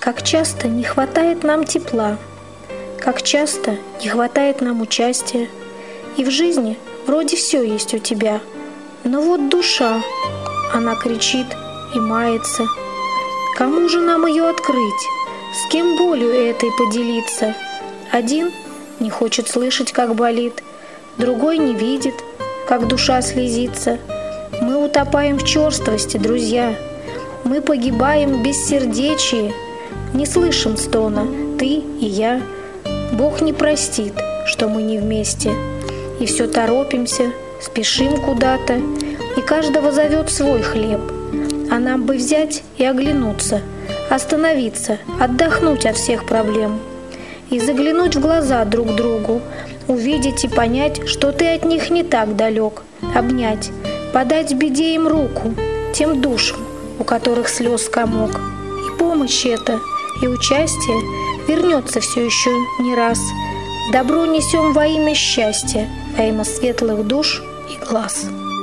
Как часто не хватает нам тепла, как часто не хватает нам участия. И в жизни вроде все есть у тебя, но вот душа, она кричит и мается. Кому же нам ее открыть? С кем болью этой поделиться? Один не хочет слышать, как болит, другой не видит, как душа слезится. Мы утопаем в черствости, друзья, мы погибаем в бессердечии, не слышим стона ты и я. Бог не простит, что мы не вместе, и все торопимся, спешим куда-то, и каждого зовет свой хлеб. А нам бы взять и оглянуться, остановиться, отдохнуть от всех проблем и заглянуть в глаза друг другу, увидеть и понять, что ты от них не так далек, обнять, подать в беде им руку, тем душам, у которых слез комок. И помощь эта, и участие вернется все еще не раз. Добро несем во имя счастья, во имя светлых душ и глаз.